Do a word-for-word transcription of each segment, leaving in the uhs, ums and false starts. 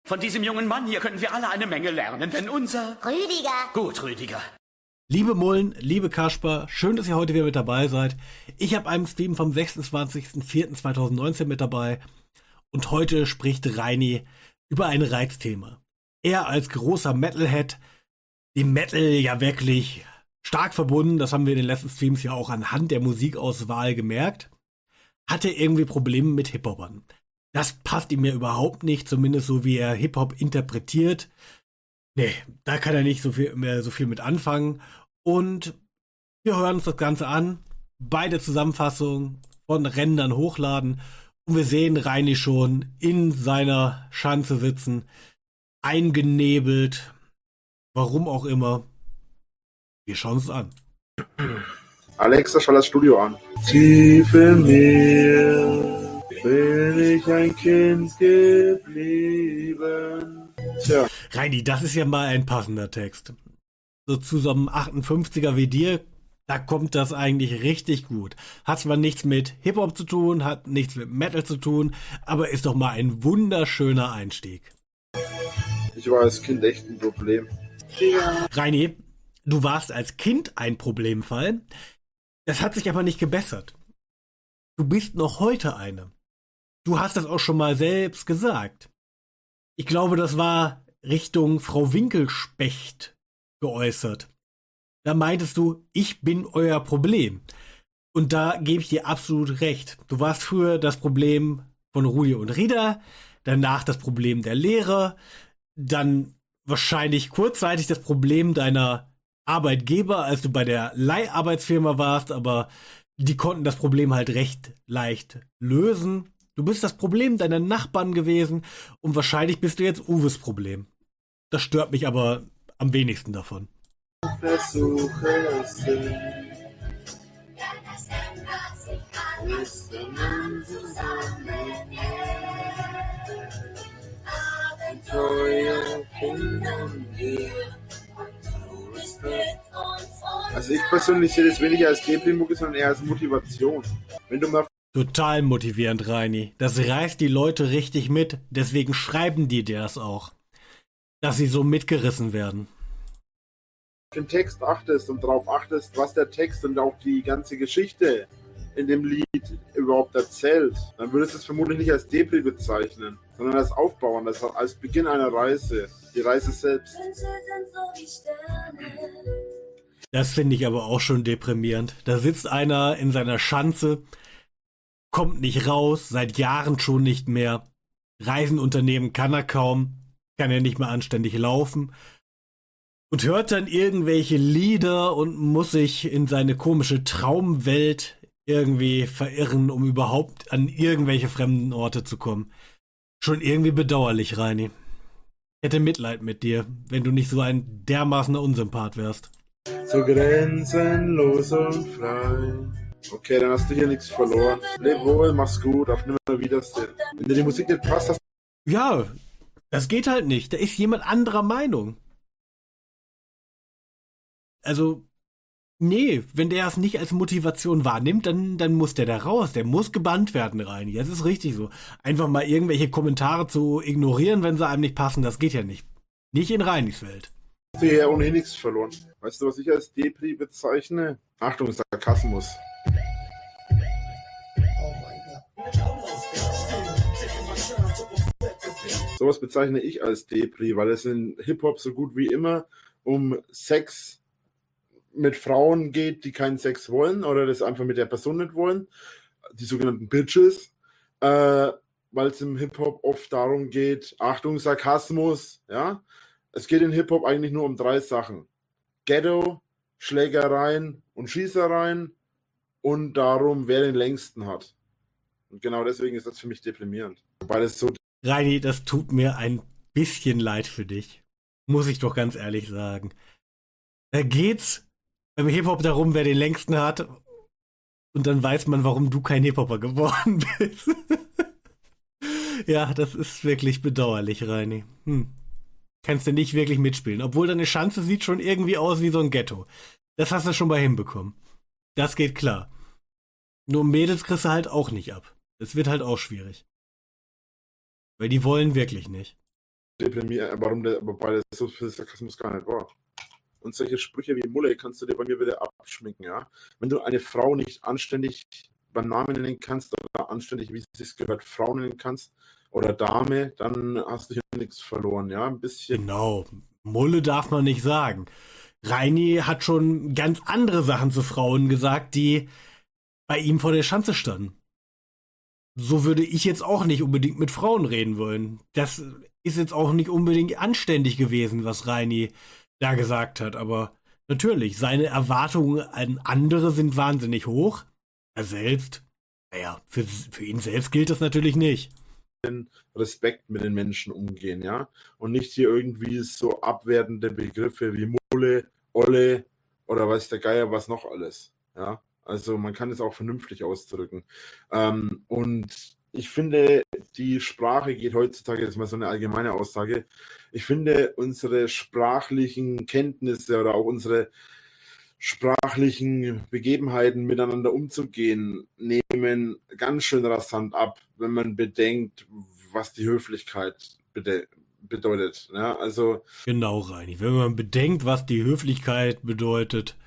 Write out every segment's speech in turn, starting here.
Von diesem jungen Mann hier können wir alle eine Menge lernen, denn unser... Rüdiger. Gut, Rüdiger. Liebe Mullen, liebe Kasper, schön, dass ihr heute wieder mit dabei seid. Ich habe einen Stream vom sechsundzwanzigsten vierten zweitausendneunzehn mit dabei und heute spricht Reini über ein Reizthema. Er als großer Metalhead, dem Metal ja wirklich stark verbunden, das haben wir in den letzten Streams ja auch anhand der Musikauswahl gemerkt, hatte irgendwie Probleme mit Hip-Hopern. Das passt ihm ja überhaupt nicht, zumindest so wie er Hip-Hop interpretiert. Nee, da kann er nicht so viel mehr so viel mit anfangen. Und wir hören uns das Ganze an. Beide Zusammenfassungen von Rändern hochladen. Und wir sehen Reini schon in seiner Schanze sitzen. Eingenebelt. Warum auch immer. Wir schauen es an. Alexa, schau das Studio an. Tief in mir bin ich ein Kind geblieben. Tja. Reini, das ist ja mal ein passender Text. So zu so einem achtundfünfziger wie dir, da kommt das eigentlich richtig gut. Hat zwar nichts mit Hip-Hop zu tun, hat nichts mit Metal zu tun, aber ist doch mal ein wunderschöner Einstieg. Ich war als Kind echt ein Problem. Ja. Reini, du warst als Kind ein Problemfall. Das hat sich aber nicht gebessert. Du bist noch heute eine. Du hast das auch schon mal selbst gesagt. Ich glaube, das war Richtung Frau Winkelspecht geäußert. Da meintest du, ich bin euer Problem. Und da gebe ich dir absolut recht. Du warst früher das Problem von Rudi und Rida, danach das Problem der Lehrer, dann wahrscheinlich kurzzeitig das Problem deiner Arbeitgeber, als du bei der Leiharbeitsfirma warst, aber die konnten das Problem halt recht leicht lösen. Du bist das Problem deiner Nachbarn gewesen und wahrscheinlich bist du jetzt Uwes Problem. Das stört mich aber am wenigsten davon. Versuche es sind. Also ich persönlich sehe das weniger als Depri-Mucke, sondern eher als Motivation. Wenn du mal Total motivierend, Reini. Das reißt die Leute richtig mit, deswegen schreiben die dir das auch. Dass sie so mitgerissen werden. auf den Text achtest und darauf achtest, was der Text und auch die ganze Geschichte in dem Lied überhaupt erzählt, dann würdest du es vermutlich nicht als Depri bezeichnen, sondern als Aufbauen, als, als Beginn einer Reise, die Reise selbst. Das finde ich aber auch schon deprimierend. Da sitzt einer in seiner Schanze, kommt nicht raus, seit Jahren schon nicht mehr. Reisen unternehmen kann er kaum, kann er nicht mehr anständig laufen und hört dann irgendwelche Lieder und muss sich in seine komische Traumwelt irgendwie verirren, um überhaupt an irgendwelche fremden Orte zu kommen. Schon irgendwie bedauerlich, Reini. Ich hätte Mitleid mit dir, wenn du nicht so ein dermaßener Unsympath wärst. So grenzenlos und frei. Okay, dann hast du hier nichts verloren. Leb wohl, mach's gut, auf Nimmerwiedersehen. Wenn dir die Musik nicht passt, hast Ja, das geht halt nicht. Da ist jemand anderer Meinung. Also, nee, wenn der es nicht als Motivation wahrnimmt, dann, dann muss der da raus. Der muss gebannt werden, Reini. Das ist richtig so. Einfach mal irgendwelche Kommentare zu ignorieren, wenn sie einem nicht passen, das geht ja nicht. Nicht in Reinis Welt. du hier ohnehin nichts verloren. Weißt du, was ich als Depri bezeichne? Achtung, Sarkasmus. Sowas bezeichne ich als Depri, weil es in Hip-Hop so gut wie immer um Sex mit Frauen geht, die keinen Sex wollen oder das einfach mit der Person nicht wollen, die sogenannten Bitches, äh, weil es im Hip-Hop oft darum geht, Achtung, Sarkasmus, ja, es geht in Hip-Hop eigentlich nur um drei Sachen. Ghetto, Schlägereien und Schießereien und darum, wer den längsten hat. Und genau deswegen ist das für mich deprimierend. Weil es so Reini, das tut mir ein bisschen leid für dich. Muss ich doch ganz ehrlich sagen. Da geht's beim Hip-Hop darum, wer den längsten hat. Und dann weiß man, warum du kein Hip-Hopper geworden bist. Ja, das ist wirklich bedauerlich, Reini. Hm. Kannst du nicht wirklich mitspielen. Obwohl deine Schanze sieht schon irgendwie aus wie so ein Ghetto. Das hast du schon mal hinbekommen. Das geht klar. Nur Mädels kriegst du halt auch nicht ab. Das wird halt auch schwierig. Weil die wollen wirklich nicht. deprimieren, warum der, wobei das so viel Sarkasmus gar nicht war. Und solche Sprüche wie Mulle kannst du dir bei mir wieder abschminken, ja. Wenn du eine Frau nicht anständig beim Namen nennen kannst oder anständig, wie es sich gehört, Frau nennen kannst oder Dame, dann hast du hier nichts verloren, ja. Ein bisschen. Genau. Mulle darf man nicht sagen. Reini hat schon ganz andere Sachen zu Frauen gesagt, die bei ihm vor der Schanze standen. So würde ich jetzt auch nicht unbedingt mit Frauen reden wollen. Das ist jetzt auch nicht unbedingt anständig gewesen, was Reini da gesagt hat. Aber natürlich, seine Erwartungen an andere sind wahnsinnig hoch. Er selbst, naja, für, für ihn selbst gilt das natürlich nicht. Respekt mit den Menschen umgehen, ja. Und nicht hier irgendwie so abwertende Begriffe wie Mulle, Olle oder weiß der Geier was noch alles, ja. Also man kann es auch vernünftig ausdrücken. Ähm, und ich finde, die Sprache geht heutzutage, jetzt mal so eine allgemeine Aussage, ich finde, unsere sprachlichen Kenntnisse oder auch unsere sprachlichen Begebenheiten miteinander umzugehen, nehmen ganz schön rasant ab, wenn man bedenkt, was die Höflichkeit bede- bedeutet. Ja, also Genau, Reini. Wenn man bedenkt, was die Höflichkeit bedeutet,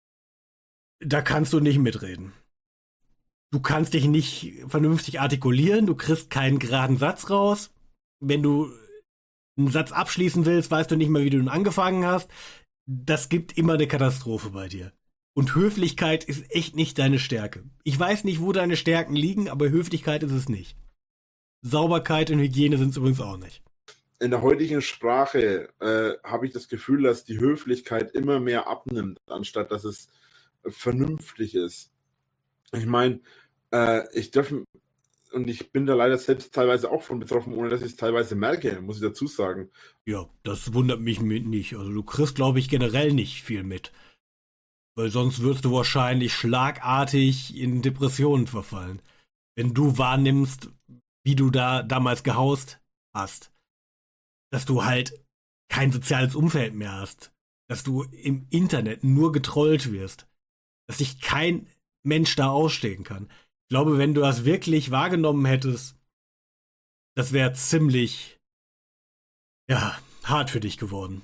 da kannst du nicht mitreden. Du kannst dich nicht vernünftig artikulieren, du kriegst keinen geraden Satz raus. Wenn du einen Satz abschließen willst, weißt du nicht mehr, wie du ihn angefangen hast. Das gibt immer eine Katastrophe bei dir. Und Höflichkeit ist echt nicht deine Stärke. Ich weiß nicht, wo deine Stärken liegen, aber Höflichkeit ist es nicht. Sauberkeit und Hygiene sind es übrigens auch nicht. in der heutigen Sprache äh, habe ich das Gefühl, dass die Höflichkeit immer mehr abnimmt, anstatt dass es vernünftig ist. Ich meine, äh, ich darf, und ich bin da leider selbst teilweise auch von betroffen, ohne dass ich es teilweise merke, muss ich dazu sagen. Ja, das wundert mich nicht. Also du kriegst, glaube ich, generell nicht viel mit. Weil sonst würdest du wahrscheinlich schlagartig in Depressionen verfallen. Wenn du wahrnimmst, wie du da damals gehaust hast. Dass du halt kein soziales Umfeld mehr hast. Dass du im Internet nur getrollt wirst. Dass dich kein Mensch da ausstehen kann. Ich glaube, wenn du das wirklich wahrgenommen hättest, das wäre ziemlich, ja, hart für dich geworden.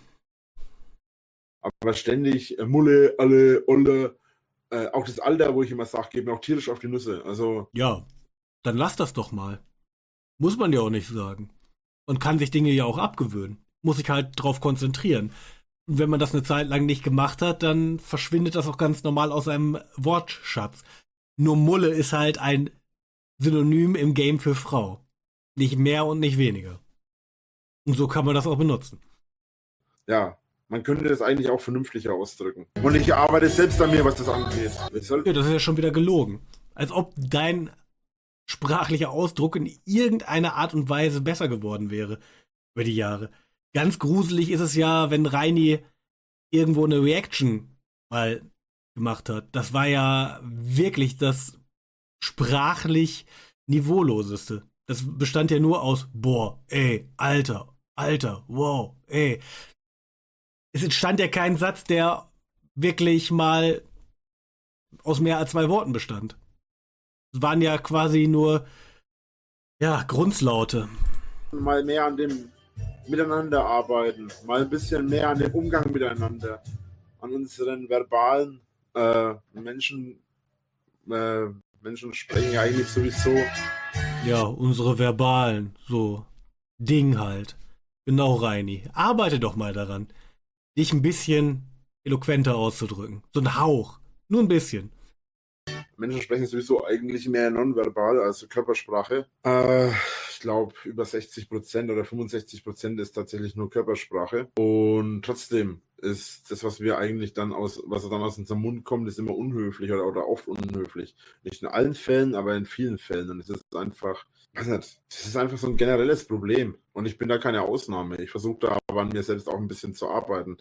Aber ständig äh, Mulle, alle, Olle, äh, auch das Alter, wo ich immer sage, geht mir auch tierisch auf die Nüsse. Also Ja, dann lass das doch mal. Muss man ja auch nicht sagen. Man kann sich Dinge ja auch abgewöhnen. Muss sich halt drauf konzentrieren. Und wenn man das eine Zeit lang nicht gemacht hat, dann verschwindet das auch ganz normal aus seinem Wortschatz. Nur Mulle ist halt ein Synonym im Game für Frau. Nicht mehr und nicht weniger. Und so kann man das auch benutzen. ja, man könnte das eigentlich auch vernünftiger ausdrücken. Und ich arbeite selbst an mir, was das angeht. Wir sollten- Ja, das ist ja schon wieder gelogen. Als ob dein sprachlicher Ausdruck in irgendeiner Art und Weise besser geworden wäre über die Jahre. Ganz gruselig ist es ja, wenn Reini irgendwo eine Reaction mal gemacht hat. Das war ja wirklich das sprachlich Niveauloseste. Das bestand ja nur aus boah, ey, Alter, Alter, wow, ey. Es entstand ja kein Satz, der wirklich mal aus mehr als zwei Worten bestand. Es waren ja quasi nur, ja, Grundlaute. mal mehr an dem Miteinander arbeiten, mal ein bisschen mehr an dem Umgang miteinander, an unseren verbalen äh, Menschen. Äh, Menschen sprechen ja eigentlich sowieso. Ja, unsere verbalen, so, Ding halt. Genau, Reini. Arbeite doch mal daran, dich ein bisschen eloquenter auszudrücken. So ein Hauch. Nur ein bisschen. Menschen sprechen sowieso eigentlich mehr nonverbal, also Körpersprache. Äh, ich glaube, über sechzig Prozent oder fünfundsechzig Prozent ist tatsächlich nur Körpersprache. Und trotzdem ist das, was wir eigentlich dann aus, was dann aus unserem Mund kommt, ist immer unhöflich oder, oder oft unhöflich. Nicht in allen Fällen, aber in vielen Fällen. Und es ist einfach, weiß nicht, das ist einfach so ein generelles Problem. Und ich bin da keine Ausnahme. Ich versuche da aber an mir selbst auch ein bisschen zu arbeiten.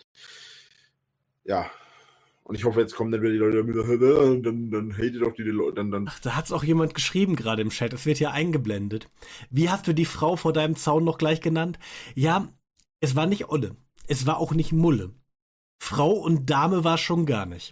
Ja. Und ich hoffe, jetzt kommen dann wieder die Leute wieder, und dann, dann hatet doch die, die Leute. Dann, dann. Ach, da hat's auch jemand geschrieben gerade im Chat. Es wird ja eingeblendet. Wie hast du die Frau vor deinem Zaun noch gleich genannt? Ja, es war nicht Olle. Es war auch nicht Mulle. Frau und Dame war schon gar nicht.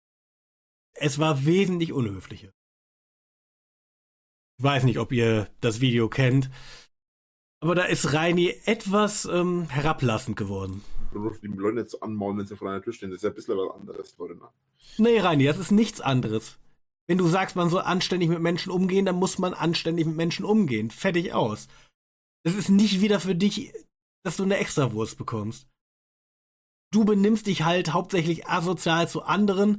Es war wesentlich unhöflicher. Ich weiß nicht, ob ihr das Video kennt. Aber da ist Reini etwas ähm, herablassend geworden. Du musst die Leute nicht so anmaulen, wenn sie vor einer Tür stehen. Das ist ja ein bisschen was anderes, Leute. Ne? Nee, Reini, das ist nichts anderes. Wenn du sagst, man soll anständig mit Menschen umgehen, dann muss man anständig mit Menschen umgehen. Fertig aus. Es ist nicht wieder für dich, dass du eine Extrawurst bekommst. Du benimmst dich halt hauptsächlich asozial zu anderen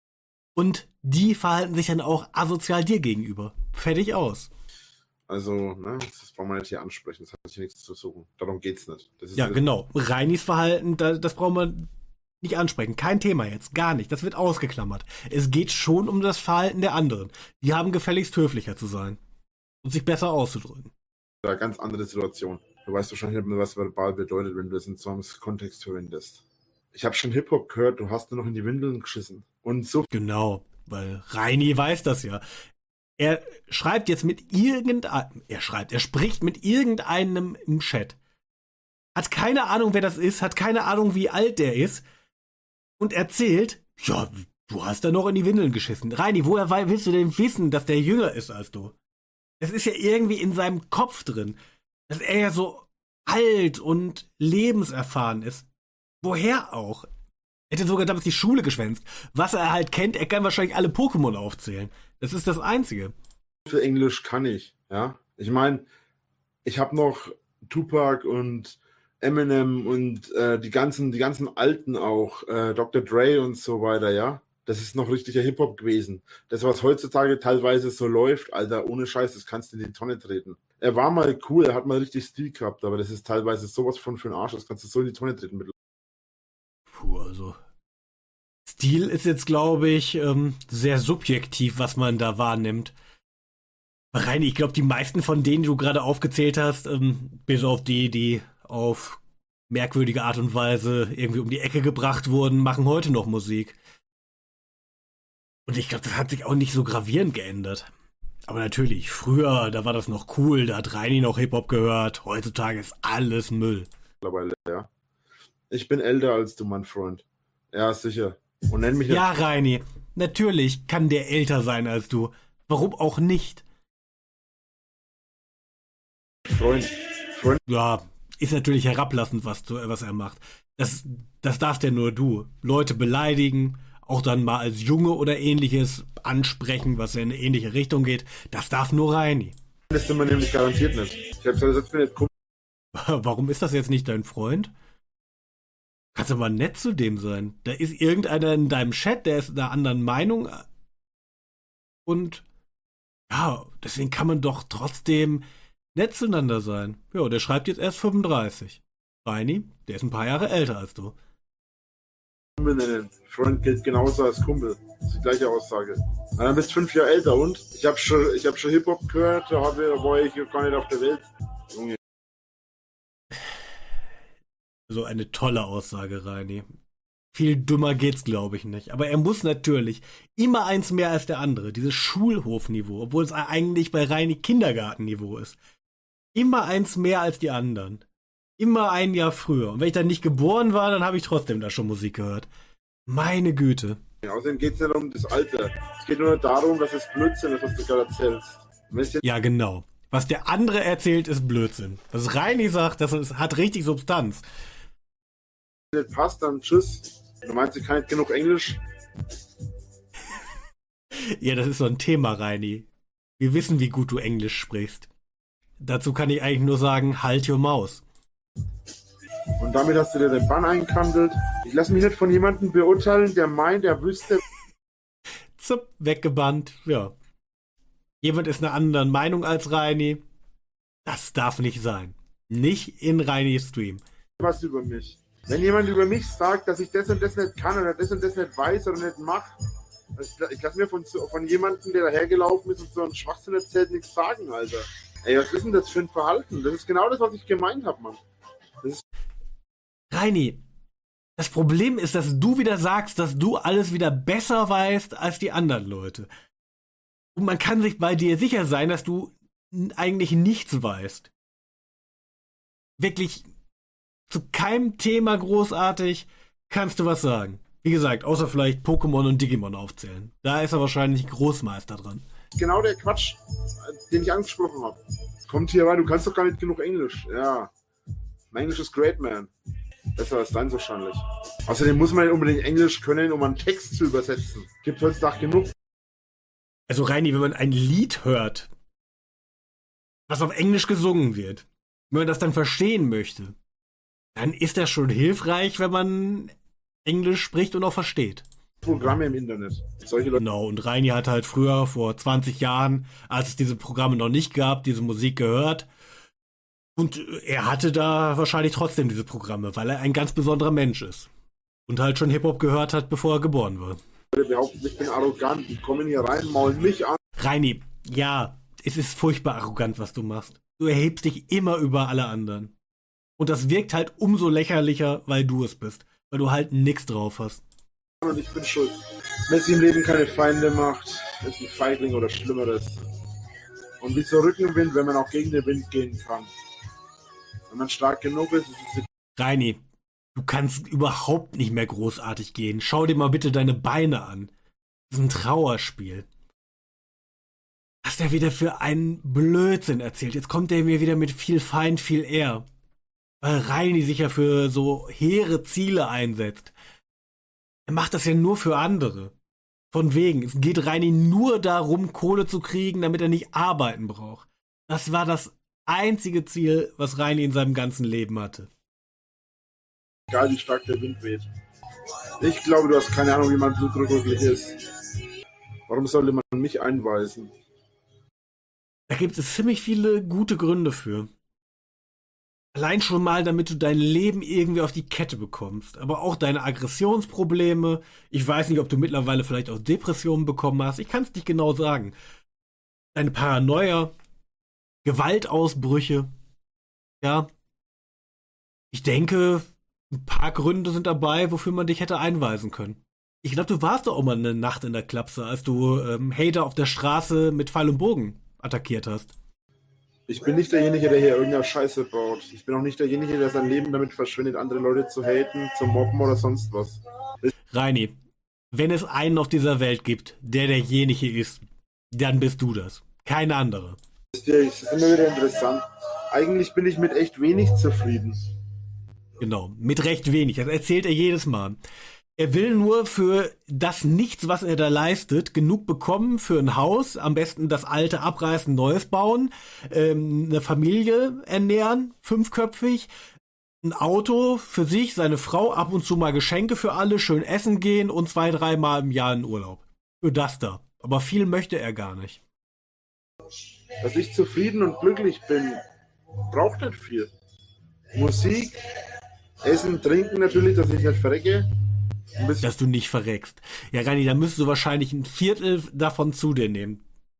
und die verhalten sich dann auch asozial dir gegenüber. Fertig aus. Also, ne, das brauchen wir nicht hier ansprechen. Das hat hier nichts zu suchen. Darum geht's nicht. Das ist Ja, genau. Reinis Verhalten, da, das brauchen wir nicht ansprechen. Kein Thema jetzt. Gar nicht. Das wird ausgeklammert. Es geht schon um das Verhalten der anderen. Die haben gefälligst höflicher zu sein. Und sich besser auszudrücken. eine ganz andere Situation. Du weißt wahrscheinlich nicht mehr, was verbal bedeutet, wenn du das in so einem Kontext verwendest. Ich habe schon Hip-Hop gehört, du hast nur noch in die Windeln geschissen. Und so. Genau, weil Reini weiß das ja. Er schreibt jetzt mit irgendeinem, er schreibt, er spricht mit irgendeinem im Chat. Hat keine Ahnung, wer das ist, hat keine Ahnung, wie alt der ist. Und erzählt, ja, du hast da noch in die Windeln geschissen. Reini, woher willst du denn wissen, dass der jünger ist als du? Das ist ja irgendwie in seinem Kopf drin, dass er ja so alt und lebenserfahren ist. Woher auch? Er hätte sogar damals die Schule geschwänzt. Was er halt kennt, er kann wahrscheinlich alle Pokémon aufzählen. Das ist das Einzige. Für Englisch kann ich, ja. Ich meine, ich habe noch Tupac und Eminem und äh, die ganzen, die ganzen Alten auch, äh, Doktor Dre und so weiter, ja. Das ist noch richtiger Hip-Hop gewesen. Das, was heutzutage teilweise so läuft, Alter, ohne Scheiß, das kannst du in die Tonne treten. Er war mal cool, er hat mal richtig Stil gehabt, aber das ist teilweise sowas von für den Arsch, das kannst du so in die Tonne treten. Mit Puh, also Stil ist jetzt, glaube ich, ähm, sehr subjektiv, was man da wahrnimmt. Rein, ich glaube, die meisten von denen, die du gerade aufgezählt hast, ähm, bis auf die, die auf merkwürdige Art und Weise irgendwie um die Ecke gebracht wurden, machen heute noch Musik. Und ich glaube, das hat sich auch nicht so gravierend geändert. Aber natürlich, früher, da war das noch cool, da hat Reini noch Hip-Hop gehört. Heutzutage ist alles Müll. Mittlerweile, ja. Ich bin älter als du, mein Freund. Ja, sicher. Und nenn mich Ja, Reini, natürlich kann der älter sein als du. Warum auch nicht? Freund. Freund. Ja, ist natürlich herablassend, was, du, was er macht. Das, das darfst ja nur du. Leute beleidigen, auch dann mal als Junge oder ähnliches ansprechen, was ja in eine ähnliche Richtung geht. Das darf nur Reini. Das sind wir nämlich garantiert nicht. Ich hab's ja gesagt, ich bin Warum ist das jetzt nicht dein Freund? Kannst du mal nett zu dem sein. Da ist irgendeiner in deinem Chat, der ist einer anderen Meinung. Und ja, deswegen kann man doch trotzdem nett zueinander sein. Ja, der schreibt jetzt erst fünfunddreißig. Reini, der ist ein paar Jahre älter als du. Kumpel nennen. Freund gilt genauso als Kumpel. Das ist die gleiche Aussage. Na, dann bist du fünf Jahre älter und? Ich habe schon, ich hab schon Hip-Hop gehört, da, hab ich, da war ich gar nicht auf der Welt. Junge. So eine tolle Aussage, Reini. Viel dümmer geht's, glaube ich, nicht. Aber er muss natürlich immer eins mehr als der andere. Dieses Schulhofniveau, obwohl es eigentlich bei Reini Kindergartenniveau ist. Immer eins mehr als die anderen. Immer ein Jahr früher. Und wenn ich dann nicht geboren war, dann habe ich trotzdem da schon Musik gehört. Meine Güte. Ja, außerdem geht es nicht um das Alter. Es geht nur darum, dass es Blödsinn ist, was du gerade erzählst. Ja, genau. Was der andere erzählt, ist Blödsinn. Was Reini sagt, das ist, hat richtig Substanz. Wenn es nicht passt, dann tschüss. Du meinst, ich kann nicht genug Englisch? Ja, das ist so ein Thema, Reini. Wir wissen, wie gut du Englisch sprichst. Dazu kann ich eigentlich nur sagen, halt your Maus. Und damit hast du dir den Bann eingekandelt. Ich lasse mich nicht von jemandem beurteilen, der meint, er wüsste. Zup, weggebannt, ja. Jemand ist einer anderen Meinung als Reini. Das darf nicht sein. Nicht in Reinis Stream. Was über mich. Wenn jemand über mich sagt, dass ich das und das nicht kann oder das und das nicht weiß oder nicht mache, ich lasse mir von, von jemandem, der dahergelaufen ist und so einen Schwachsinn erzählt, nichts sagen, Alter. Ey, was ist denn das für ein Verhalten? Das ist genau das, was ich gemeint habe, Mann. Das ist Reini, das Problem ist, dass du wieder sagst, dass du alles wieder besser weißt als die anderen Leute. Und man kann sich bei dir sicher sein, dass du eigentlich nichts weißt. Wirklich zu keinem Thema großartig kannst du was sagen. Wie gesagt, außer vielleicht Pokémon und Digimon aufzählen. Da ist er wahrscheinlich Großmeister dran. Genau der Quatsch, den ich angesprochen habe. Kommt hier rein, du kannst doch gar nicht genug Englisch. Ja, mein Englisch ist great, man. Besser als deins wahrscheinlich. Außerdem muss man nicht unbedingt Englisch können, um einen Text zu übersetzen. Gibt heutzutage genug. Also Reini, wenn man ein Lied hört, was auf Englisch gesungen wird, wenn man das dann verstehen möchte, dann ist das schon hilfreich, wenn man Englisch spricht und auch versteht. Programme im Internet. Solche Leute. Genau, und Reini hat halt früher, vor zwanzig Jahren, als es diese Programme noch nicht gab, diese Musik gehört. Und er hatte da wahrscheinlich trotzdem diese Programme, weil er ein ganz besonderer Mensch ist. Und halt schon Hip-Hop gehört hat, bevor er geboren war. Leute behaupten, ich bin arrogant, die kommen hier rein, maulen mich an. Reini, ja, es ist furchtbar arrogant, was du machst. Du erhebst dich immer über alle anderen. Und das wirkt halt umso lächerlicher, weil du es bist. Weil du halt nix drauf hast. Und ich bin schuld. Wer sich im Leben keine Feinde macht, ist ein Feigling oder Schlimmeres. Und wie so Rückenwind, wenn man auch gegen den Wind gehen kann. Wenn man stark genug ist, ist es... Reini, du kannst überhaupt nicht mehr großartig gehen. Schau dir mal bitte deine Beine an. Das ist ein Trauerspiel. Was der wieder für einen Blödsinn erzählt. Jetzt kommt er mir wieder mit viel Feind, viel eher. Weil Reini sich ja für so hehre Ziele einsetzt. Er macht das ja nur für andere. Von wegen, es geht Reini nur darum, Kohle zu kriegen, damit er nicht arbeiten braucht. Das war das einzige Ziel, was Reini in seinem ganzen Leben hatte. Egal wie stark der Wind weht. Ich glaube, du hast keine Ahnung, wie mein Blutdruck wirklich ist. Warum sollte man mich einweisen? Da gibt es ziemlich viele gute Gründe für. Allein schon mal, damit du dein Leben irgendwie auf die Kette bekommst. Aber auch deine Aggressionsprobleme. Ich weiß nicht, ob du mittlerweile vielleicht auch Depressionen bekommen hast. Ich kann es nicht genau sagen. Deine Paranoia, Gewaltausbrüche. Ja. Ich denke, ein paar Gründe sind dabei, wofür man dich hätte einweisen können. Ich glaube, du warst doch auch mal eine Nacht in der Klapse, als du ähm, Hater auf der Straße mit Pfeil und Bogen attackiert hast. Ich bin nicht derjenige, der hier irgendeine Scheiße baut. Ich bin auch nicht derjenige, der sein Leben damit verschwindet, andere Leute zu haten, zu mobben oder sonst was. Reini, wenn es einen auf dieser Welt gibt, der derjenige ist, dann bist du das. Kein anderer. Das ist immer wieder interessant. Eigentlich bin ich mit echt wenig zufrieden. Genau, mit recht wenig. Das erzählt er jedes Mal. Er will nur für das Nichts, was er da leistet, genug bekommen für ein Haus, am besten das alte abreißen, neues bauen, ähm, eine Familie ernähren, fünfköpfig, ein Auto für sich, seine Frau, ab und zu mal Geschenke für alle, schön essen gehen und zwei, dreimal im Jahr in Urlaub. Für das da. Aber viel möchte er gar nicht. Dass ich zufrieden und glücklich bin, braucht nicht viel. Musik, Essen, Trinken natürlich, dass ich nicht verrecke. Dass du nicht verreckst. Ja, Reini, da müsstest du wahrscheinlich ein Viertel davon zu dir nehmen.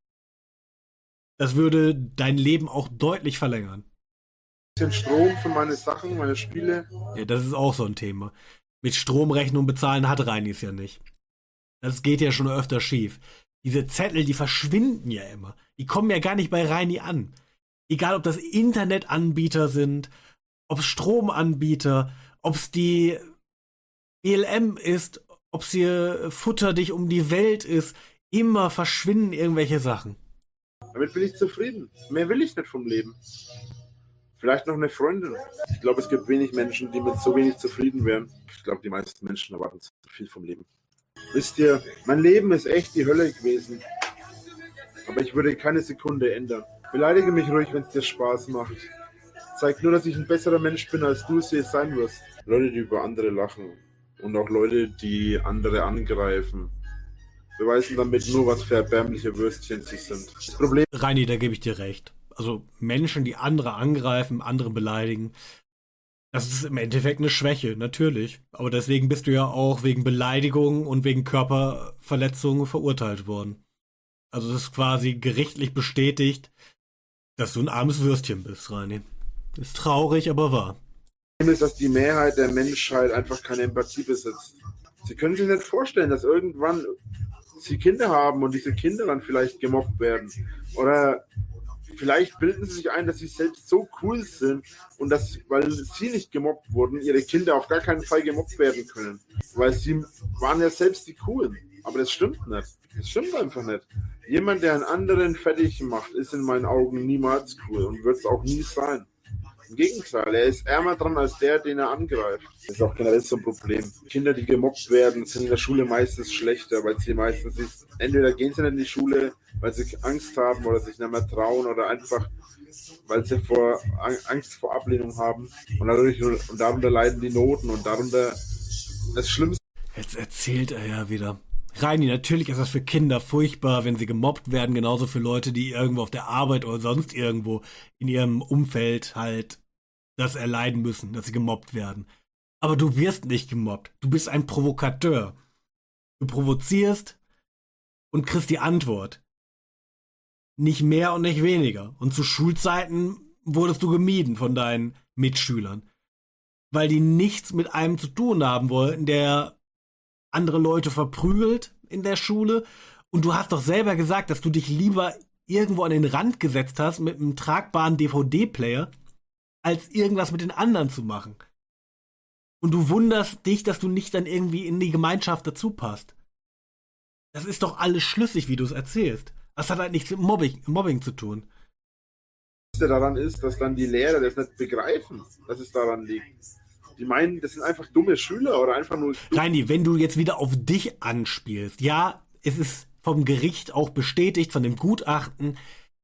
Das würde dein Leben auch deutlich verlängern. Ein bisschen Strom für meine Sachen, meine Spiele. Ja, das ist auch so ein Thema. Mit Stromrechnung bezahlen hat Reini es ja nicht. Das geht ja schon öfter schief. Diese Zettel, die verschwinden ja immer. Die kommen ja gar nicht bei Reini an. Egal, ob das Internetanbieter sind, ob es Stromanbieter, ob es die B L M ist, ob es hier Futter dich um die Welt ist, immer verschwinden irgendwelche Sachen. Damit bin ich zufrieden. Mehr will ich nicht vom Leben. Vielleicht noch eine Freundin. Ich glaube, es gibt wenig Menschen, die mit so wenig zufrieden wären. Ich glaube, die meisten Menschen erwarten zu viel vom Leben. Wisst ihr, mein Leben ist echt die Hölle gewesen. Aber ich würde keine Sekunde ändern. Beleidige mich ruhig, wenn es dir Spaß macht. Zeig nur, dass ich ein besserer Mensch bin, als du es je sein wirst. Leute, die über andere lachen. Und auch Leute, die andere angreifen, beweisen damit nur, was für erbärmliche Würstchen sie sind. Das Problem... Reini, da gebe ich dir recht. Also Menschen, die andere angreifen, andere beleidigen, das ist im Endeffekt eine Schwäche, natürlich. Aber deswegen bist du ja auch wegen Beleidigung und wegen Körperverletzung verurteilt worden. Also es ist quasi gerichtlich bestätigt, dass du ein armes Würstchen bist, Reini. Ist traurig, aber wahr. Ist, dass die Mehrheit der Menschheit einfach keine Empathie besitzt. Sie können sich nicht vorstellen, dass irgendwann sie Kinder haben und diese Kinder dann vielleicht gemobbt werden. Oder vielleicht bilden sie sich ein, dass sie selbst so cool sind und dass, weil sie nicht gemobbt wurden, ihre Kinder auf gar keinen Fall gemobbt werden können. Weil sie waren ja selbst die Coolen. Aber das stimmt nicht. Das stimmt einfach nicht. Jemand, der einen anderen fertig macht, ist in meinen Augen niemals cool und wird es auch nie sein. Im Gegenteil, er ist ärmer dran als der, den er angreift. Das ist auch generell so ein Problem. Kinder, die gemobbt werden, sind in der Schule meistens schlechter, weil sie meistens nicht, entweder gehen sie nicht in die Schule, weil sie Angst haben oder sich nicht mehr trauen oder einfach, weil sie vor Angst vor Ablehnung haben. Und, dadurch, und darunter leiden die Noten und darunter das Schlimmste. Jetzt erzählt er ja wieder. Reini, natürlich ist das für Kinder furchtbar, wenn sie gemobbt werden, genauso für Leute, die irgendwo auf der Arbeit oder sonst irgendwo in ihrem Umfeld halt das erleiden müssen, dass sie gemobbt werden. Aber du wirst nicht gemobbt. Du bist ein Provokateur. Du provozierst und kriegst die Antwort. Nicht mehr und nicht weniger. Und zu Schulzeiten wurdest du gemieden von deinen Mitschülern, weil die nichts mit einem zu tun haben wollten, der andere Leute verprügelt in der Schule. Und du hast doch selber gesagt, dass du dich lieber irgendwo an den Rand gesetzt hast mit einem tragbaren D V D-Player, als irgendwas mit den anderen zu machen. Und du wunderst dich, dass du nicht dann irgendwie in die Gemeinschaft dazu passt. Das ist doch alles schlüssig, wie du es erzählst. Das hat halt nichts mit Mobbing, Mobbing zu tun. Das Beste daran ist, dass dann die Lehrer das nicht begreifen, dass es daran liegt. Die meinen, das sind einfach dumme Schüler oder einfach nur... Reini, wenn du jetzt wieder auf dich anspielst, ja, es ist vom Gericht auch bestätigt, von dem Gutachten,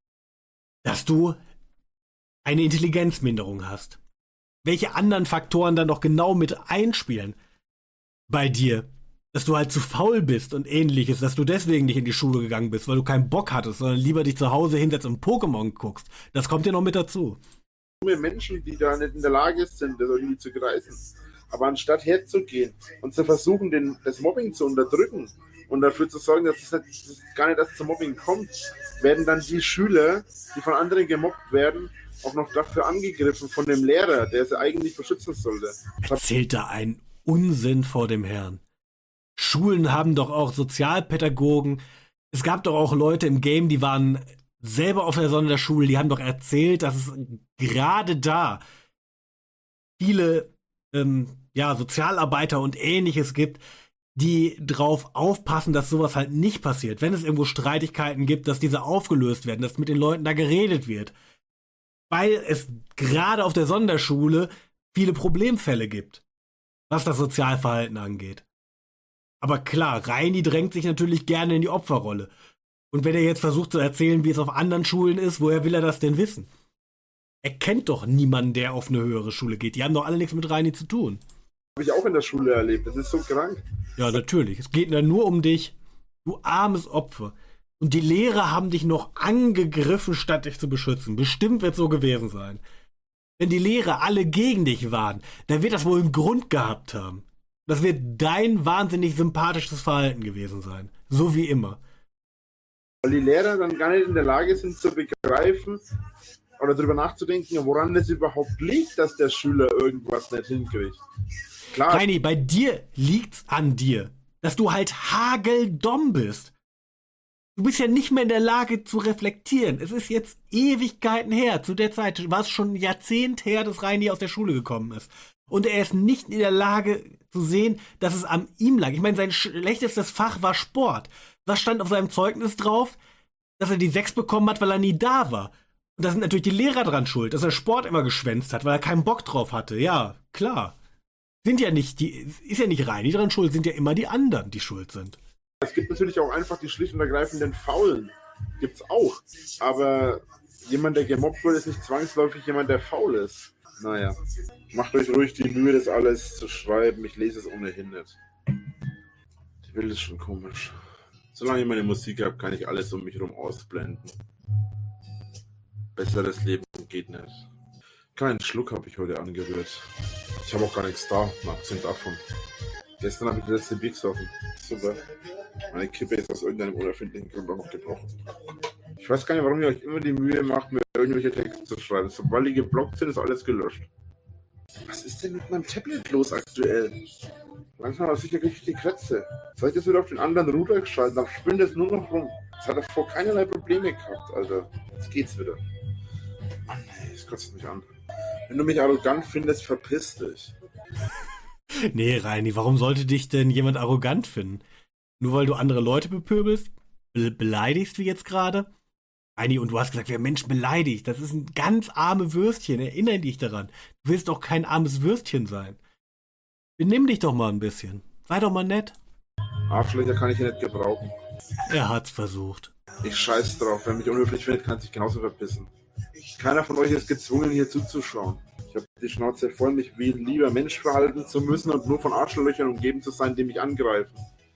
dass du eine Intelligenzminderung hast. Welche anderen Faktoren dann noch genau mit einspielen bei dir? Dass du halt zu faul bist und ähnliches, dass du deswegen nicht in die Schule gegangen bist, weil du keinen Bock hattest, sondern lieber dich zu Hause hinsetzt und Pokémon guckst. Das kommt dir noch mit dazu. Menschen, die da nicht in der Lage sind, das irgendwie zu greifen. Aber anstatt herzugehen und zu versuchen, den, das Mobbing zu unterdrücken und dafür zu sorgen, dass es, nicht, dass es gar nicht erst zum Mobbing kommt, werden dann die Schüler, die von anderen gemobbt werden, auch noch dafür angegriffen von dem Lehrer, der sie eigentlich beschützen sollte. Erzählt da einen Unsinn vor dem Herrn. Schulen haben doch auch Sozialpädagogen. Es gab doch auch Leute im Game, die waren selber auf der Sonderschule, die haben doch erzählt, dass es gerade da viele ähm, ja, Sozialarbeiter und Ähnliches gibt, die drauf aufpassen, dass sowas halt nicht passiert. Wenn es irgendwo Streitigkeiten gibt, dass diese aufgelöst werden, dass mit den Leuten da geredet wird. Weil es gerade auf der Sonderschule viele Problemfälle gibt, was das Sozialverhalten angeht. Aber klar, Reini drängt sich natürlich gerne in die Opferrolle. Und wenn er jetzt versucht zu erzählen, wie es auf anderen Schulen ist, woher will er das denn wissen? Er kennt doch niemanden, der auf eine höhere Schule geht. Die haben doch alle nichts mit Reini zu tun. Habe ich auch in der Schule erlebt. Das ist so krank. Ja, natürlich. Es geht ja nur um dich. Du armes Opfer. Und die Lehrer haben dich noch angegriffen, statt dich zu beschützen. Bestimmt wird es so gewesen sein. Wenn die Lehrer alle gegen dich waren, dann wird das wohl einen Grund gehabt haben. Das wird dein wahnsinnig sympathisches Verhalten gewesen sein. So wie immer. Weil die Lehrer dann gar nicht in der Lage sind zu begreifen oder darüber nachzudenken, woran es überhaupt liegt, dass der Schüler irgendwas nicht hinkriegt. Klar. Reini, bei dir liegt's an dir, dass du halt hageldumm bist. Du bist ja nicht mehr in der Lage zu reflektieren. Es ist jetzt Ewigkeiten her. Zu der Zeit war es schon ein Jahrzehnt her, dass Reini aus der Schule gekommen ist. Und er ist nicht in der Lage zu sehen, dass es an ihm lag. Ich meine, sein schlechtestes Fach war Sport. Was stand auf seinem Zeugnis drauf? Dass er die sechs bekommen hat, weil er nie da war. Und da sind natürlich die Lehrer dran schuld, dass er Sport immer geschwänzt hat, weil er keinen Bock drauf hatte. Ja, klar. Sind ja nicht die, ist ja nicht Reini dran schuld, sind ja immer die anderen, die schuld sind. Es gibt natürlich auch einfach die schlicht und ergreifenden Faulen. Gibt's auch. Aber jemand, der gemobbt wird, ist nicht zwangsläufig jemand, der faul ist. Naja. Macht euch ruhig die Mühe, das alles zu schreiben. Ich lese es ohnehin nicht. Die Welt ist schon komisch. Solange ich meine Musik habe, kann ich alles um mich herum ausblenden. Besseres Leben geht nicht. Keinen Schluck habe ich heute angerührt. Ich habe auch gar nichts da, mal abgesehen davon. Gestern habe ich die letzte Bier gesoffen. Super. Meine Kippe ist aus irgendeinem unerfindlichen Grund auch noch gebrochen. Ich weiß gar nicht, warum ihr euch immer die Mühe macht, mir irgendwelche Texte zu schreiben. Sobald die geblockt sind, ist alles gelöscht. Was ist denn mit meinem Tablet los aktuell? Langsam habe ich sicher richtig die Krätze. Soll ich das wieder auf den anderen Router geschalten? Dann spinnt es nur noch rum. Das hat davor keinerlei Probleme gehabt, Alter. Jetzt geht's wieder. Mann, ey, das kotzt mich an. Wenn du mich arrogant findest, verpiss dich. Nee, Reini, warum sollte dich denn jemand arrogant finden? Nur weil du andere Leute bepöbelst? be beleidigst wie jetzt gerade. Reini, und du hast gesagt, wer Menschen beleidigt, das ist ein ganz arme Würstchen. Erinnere dich daran. Du willst doch kein armes Würstchen sein. Benimm dich doch mal ein bisschen. Sei doch mal nett. Arschlöcher kann ich hier nicht gebrauchen. Er hat's versucht. Ich scheiß drauf. Wer mich unhöflich findet, kann sich genauso verpissen. Keiner von euch ist gezwungen, hier zuzuschauen. Ich habe die Schnauze voll, mich wie ein lieber Mensch verhalten zu müssen und nur von Arschlöchern umgeben zu sein, die mich angreifen.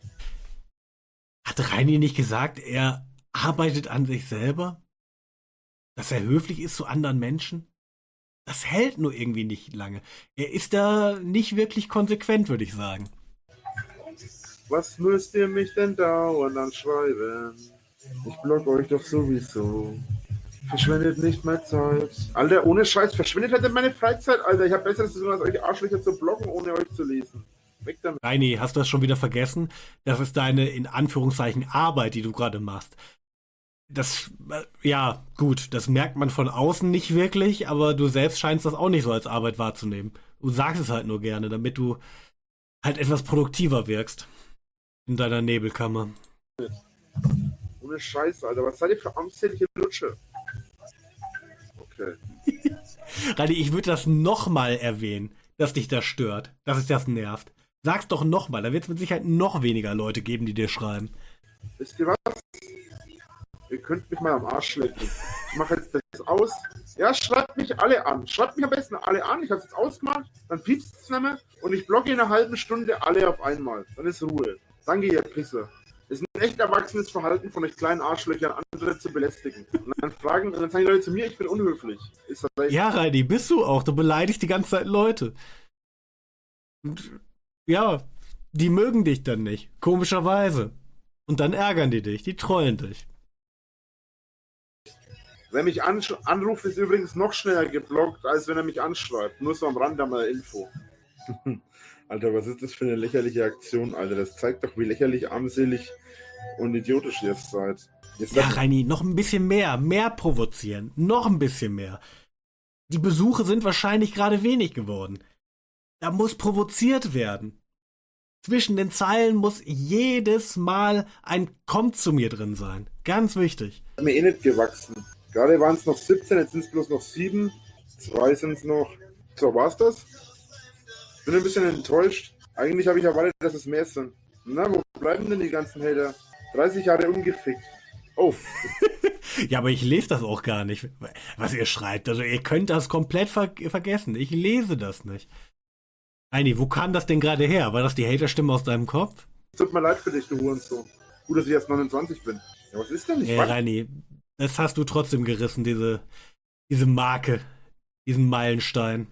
Hat Reini nicht gesagt, er arbeitet an sich selber? Dass er höflich ist zu anderen Menschen? Das hält nur irgendwie nicht lange. Er ist da nicht wirklich konsequent, würde ich sagen. Was müsst ihr mich denn dauernd anschreiben? Ich block euch doch sowieso. Verschwendet nicht mehr Zeit. Alter, ohne Scheiß, verschwendet halt meine Freizeit, Alter. Ich habe Besseres zu tun, als euch Arschlöcher zu blocken, ohne euch zu lesen. Weg damit. Reini, hast du das schon wieder vergessen? Das ist deine, in Anführungszeichen, Arbeit, die du gerade machst. Das, ja, gut, das merkt man von außen nicht wirklich, aber du selbst scheinst das auch nicht so als Arbeit wahrzunehmen. Du sagst es halt nur gerne, damit du halt etwas produktiver wirkst in deiner Nebelkammer. Ohne Scheiß, Alter. Was seid ihr für armselige Lutsche? Okay. Reini, ich würde das nochmal erwähnen, dass dich das stört, dass es das nervt. Sag's doch nochmal, da wird es mit Sicherheit noch weniger Leute geben, die dir schreiben. Wisst ihr was? Ihr könnt mich mal am Arsch lecken. Ich mache jetzt das aus. Ja, schreibt mich alle an. Schreibt mich am besten alle an. Ich habe es jetzt ausgemacht. Dann piepst es nicht mehr. Und ich blocke in einer halben Stunde alle auf einmal. Dann ist Ruhe. Danke, ihr Pisser. Es ist ein echt erwachsenes Verhalten von euch kleinen Arschlöchern, andere zu belästigen. Und dann fragen, und dann sagen die Leute zu mir, ich bin unhöflich. Ist das recht? Ja, Reini, bist du auch. Du beleidigst die ganze Zeit Leute. Und ja, die mögen dich dann nicht. Komischerweise. Und dann ärgern die dich. Die trollen dich. Wer mich anruft, ist übrigens noch schneller geblockt, als wenn er mich anschreibt. Nur so am Rand einmal Info. Alter, was ist das für eine lächerliche Aktion, Alter? Das zeigt doch, wie lächerlich, armselig und idiotisch ihr seid. Jetzt Ja, Reini, noch ein bisschen mehr. Mehr provozieren. Noch ein bisschen mehr. Die Besuche sind wahrscheinlich gerade wenig geworden. Da muss provoziert werden. Zwischen den Zeilen muss jedes Mal ein Kommt zu mir drin sein. Ganz wichtig. Ich bin mir eh nicht gewachsen. Gerade waren es noch siebzehn, jetzt sind es bloß noch sieben. Zwei sind es noch. So, war's das? Ich bin ein bisschen enttäuscht. Eigentlich habe ich erwartet, dass es mehr sind. Na, wo bleiben denn die ganzen Hater? dreißig Jahre umgefickt. Oh. Ja, aber ich lese das auch gar nicht, was ihr schreibt. Also ihr könnt das komplett ver vergessen. Ich lese das nicht. Reini, wo kam das denn gerade her? War das die Haterstimme aus deinem Kopf? Tut mir leid für dich, du Hurensohn. Gut, dass ich jetzt neunundzwanzig bin. Ja, was ist denn? Ich Hey, Reini, das hast du trotzdem gerissen, diese, diese Marke, diesen Meilenstein.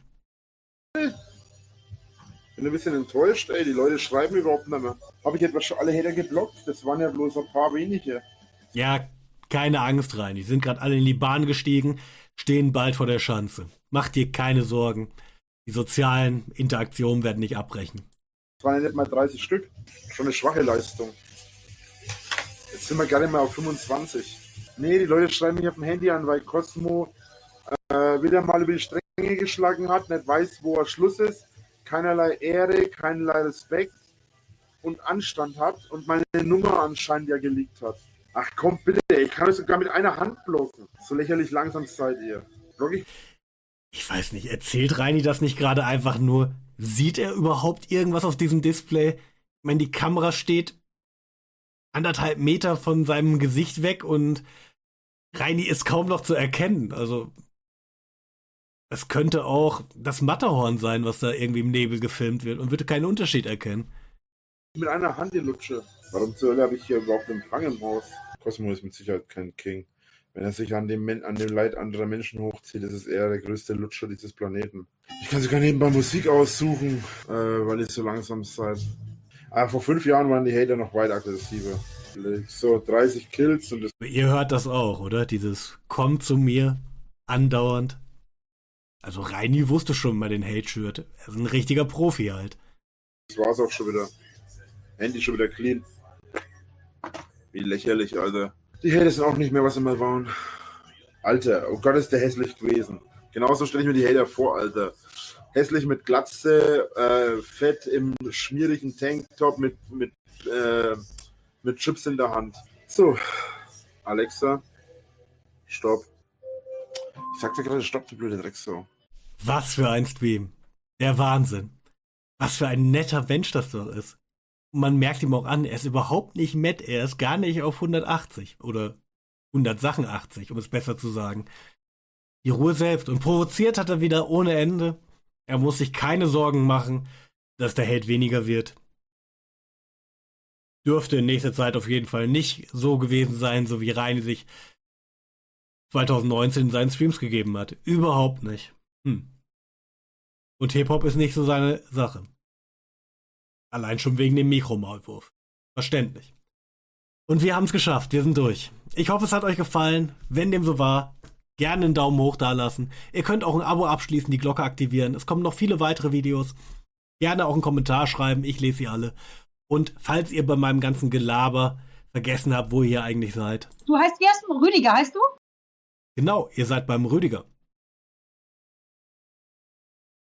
Bin ein bisschen enttäuscht, ey. Die Leute schreiben überhaupt nicht mehr. Habe ich etwa schon alle Hater geblockt? Das waren ja bloß ein paar wenige. Ja, keine Angst, Reini. Die sind gerade alle in die Bahn gestiegen, stehen bald vor der Schanze. Mach dir keine Sorgen. Die sozialen Interaktionen werden nicht abbrechen. Das waren ja nicht mal dreißig Stück. Schon eine schwache Leistung. Jetzt sind wir gerade mal auf fünfundzwanzig. Nee, die Leute schreiben mich auf dem Handy an, weil Cosmo äh, wieder mal über die Stränge geschlagen hat, nicht weiß, wo er Schluss ist, keinerlei Ehre, keinerlei Respekt und Anstand hat und meine Nummer anscheinend ja geleakt hat. Ach komm bitte, ich kann euch sogar mit einer Hand blocken. So lächerlich langsam seid ihr. Block ich? Ich weiß nicht, erzählt Reini das nicht gerade einfach nur? Sieht er überhaupt irgendwas auf diesem Display? Ich meine, die Kamera steht anderthalb Meter von seinem Gesicht weg und Reini ist kaum noch zu erkennen. Also, es könnte auch das Matterhorn sein, was da irgendwie im Nebel gefilmt wird und würde keinen Unterschied erkennen. Mit einer Hand die Lutsche. Warum zur Hölle habe ich hier überhaupt Empfang im Haus? Cosmo ist mit Sicherheit kein King. Wenn er sich an dem, an dem Leid anderer Menschen hochzieht, ist es eher der größte Lutscher dieses Planeten. Ich kann sogar nebenbei Musik aussuchen, äh, weil ich so langsam seid. Aber vor fünf Jahren waren die Hater noch weit aggressiver. So dreißig Kills und das. Ihr hört das auch, oder? Dieses Kommt zu mir andauernd. Also Reini wusste schon mal den Hate-Shirt. Er ist ein richtiger Profi halt. Das war's auch schon wieder. Handy schon wieder clean. Wie lächerlich, Alter. Die Hater sind auch nicht mehr, was sie mal waren. Alter, oh Gott, ist der hässlich gewesen. Genauso stelle ich mir die Hater vor, Alter. Hässlich mit Glatze, äh, fett im schmierigen Tanktop mit, mit, äh, mit Chips in der Hand. So, Alexa, stopp. Ich sagte gerade, stopp, du blöde Drecksau. Was für ein Stream. Der Wahnsinn. Was für ein netter Mensch das doch ist. Und man merkt ihm auch an, er ist überhaupt nicht matt, er ist gar nicht auf hundertachtzig oder hundert Sachen achtzig, um es besser zu sagen. Die Ruhe selbst. Und provoziert hat er wieder ohne Ende. Er muss sich keine Sorgen machen, dass der Hate weniger wird. Dürfte in nächster Zeit auf jeden Fall nicht so gewesen sein, so wie Reini sich zwanzig neunzehn in seinen Streams gegeben hat. Überhaupt nicht. Hm. Und Hip-Hop ist nicht so seine Sache. Allein schon wegen dem Mikromaulwurf. Verständlich. Und wir haben es geschafft, wir sind durch. Ich hoffe, es hat euch gefallen. Wenn dem so war, gerne einen Daumen hoch da lassen. Ihr könnt auch ein Abo abschließen, die Glocke aktivieren. Es kommen noch viele weitere Videos. Gerne auch einen Kommentar schreiben, ich lese sie alle. Und falls ihr bei meinem ganzen Gelaber vergessen habt, wo ihr eigentlich seid. Du heißt, wie heißt du? Rüdiger, heißt du? Genau, ihr seid beim Rüdiger.